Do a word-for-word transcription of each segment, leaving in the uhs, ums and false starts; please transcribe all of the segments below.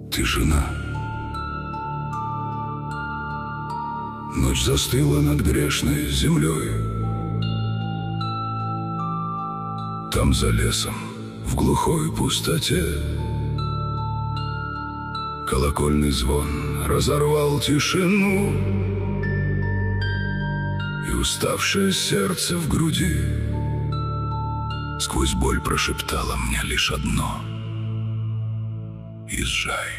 Тишина. Ночь застыла над грешной землей. Там за лесом, в глухой пустоте, колокольный звон разорвал тишину, и уставшее сердце в груди сквозь боль прошептало мне лишь одно: езжай.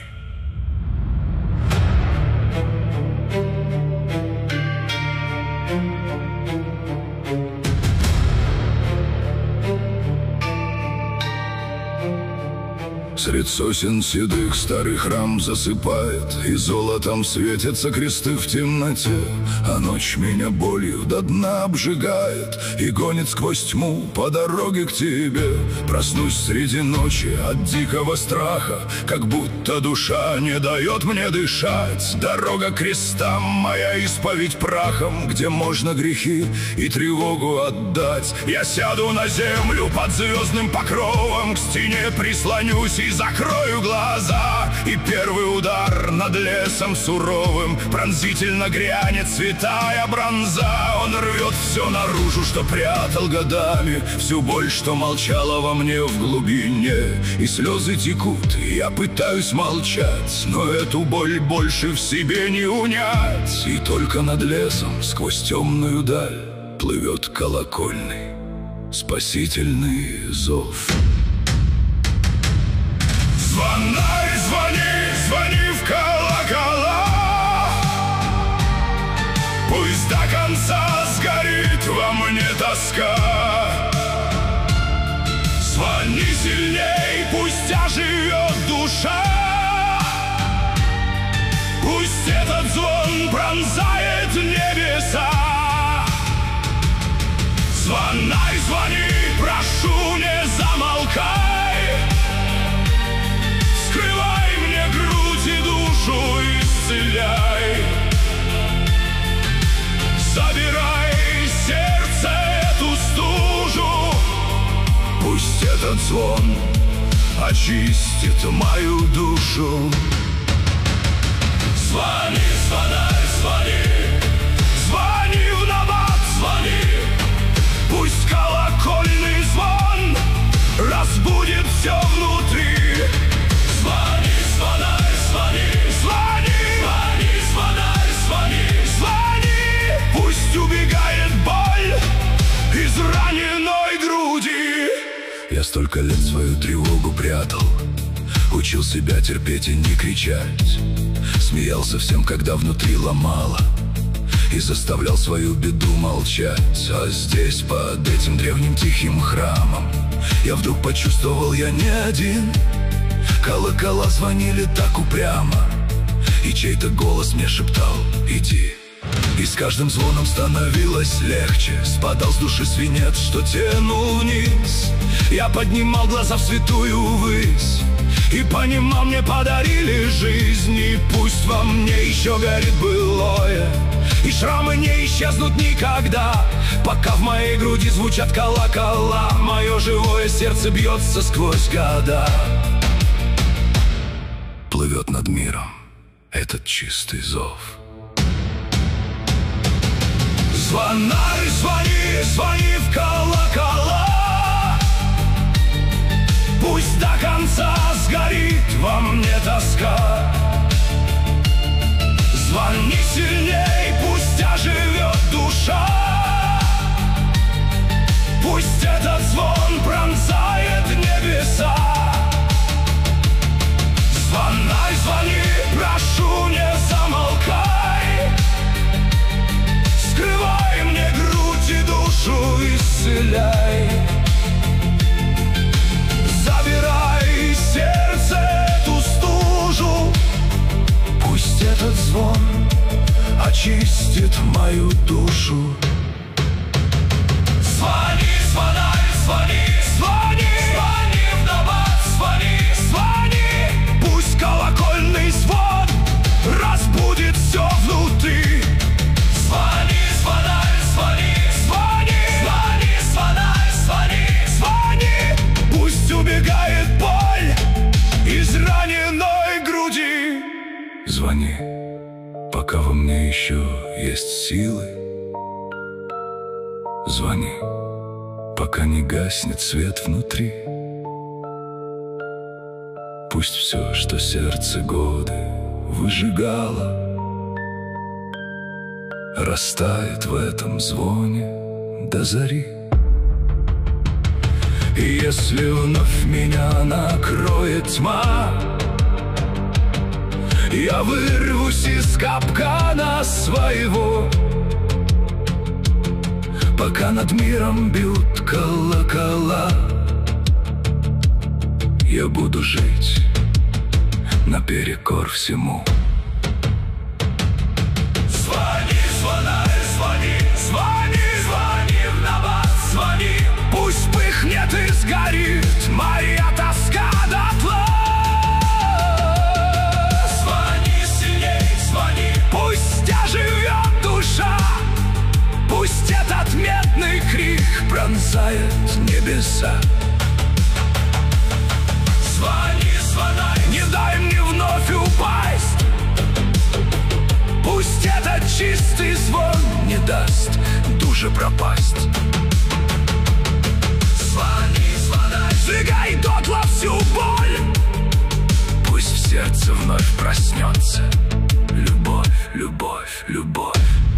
Средь сосен седых старый храм засыпает, и золотом светятся кресты в темноте. А ночь меня болью до дна обжигает и гонит сквозь тьму по дороге к тебе. Проснусь среди ночи от дикого страха, как будто душа не дает мне дышать. Дорога к крестам, моя исповедь прахом, где можно грехи и тревогу отдать. Я сяду на землю под звездным покровом, к стене прислонюсь и закрою глаза, и первый удар над лесом суровым пронзительно грянет святая бронза. Он рвет все наружу, что прятал годами, всю боль, что молчала во мне в глубине. И слезы текут, и я пытаюсь молчать, но эту боль больше в себе не унять. И только над лесом, сквозь темную даль, плывет колокольный спасительный зов. Звонай, звони, звони в колокола, пусть до конца сгорит во мне тоска. Звони сильней, пусть оживет душа, пусть этот звон пронзает небеса. Звонай, звони, прошу, не замолкай. Скрывай мне грудь и душу, исцеляй. Забирай сердце эту стужу, пусть этот звон очистит мою душу. Звони, звонай, звони, звони в набат, звони. Пусть колокольный звон разбудит все внутри. Звони, звонай, звони, звони, звони, звонай, звони, звони. Пусть убегает боль из раненой груди. Я столько лет свою тревогу прятал, учил себя терпеть и не кричать, смеялся всем, когда внутри ломало, и заставлял свою беду молчать. А здесь, под этим древним тихим храмом, я вдруг почувствовал, я не один. Колокола звонили так упрямо, и чей-то голос мне шептал: иди. И с каждым звоном становилось легче, спадал с души свинец, что тянул вниз. Я поднимал глаза в святую высь и понимал, мне подарили жизнь. И пусть во мне еще горит былое, и шрамы не исчезнут никогда, пока в моей груди звучат колокола. Мое живое сердце бьется сквозь года. Плывет над миром этот чистый зов. Звонай, звони, звони в колокола, пусть до конца сгорит во мне тоска. Звони сильней, пусть оживет душа, пусть этот звон пронзает небеса. Звонай, звони, прошу, не замолкай. Скрывай мне грудь и душу, исцеляй. Забирай сердце эту стужу, пусть этот звон очистит мою душу. Звони, звонай, звони, звони, звони в набат, звони, звони. Пусть колокольный звон разбудит все внутри. Звони, звонай, звони, звони, звони, звонай, звони, звони. Пусть убегает боль из раненой груди. еще есть силы, звони, пока не гаснет свет внутри. Пусть все, что сердце годы выжигало, растает в этом звоне до зари. И если вновь меня накроет тьма, я вырвусь из капкана своего. Пока над миром бьют колокола, я буду жить наперекор всему. Звони, звонай, звони, звони, звони в набат, звони. Пусть пыхнет и сгорит моя тоска дотла. Звони сильней, звони, пусть оживет душа. Пусть этот медный крик пронзает небеса. Звони, звонай, не дай мне вновь упасть. Пусть этот чистый звон не даст душе пропасть. Звони, звонай, сжигай дотла всю боль. Пусть в сердце вновь проснется любовь, любовь, любовь.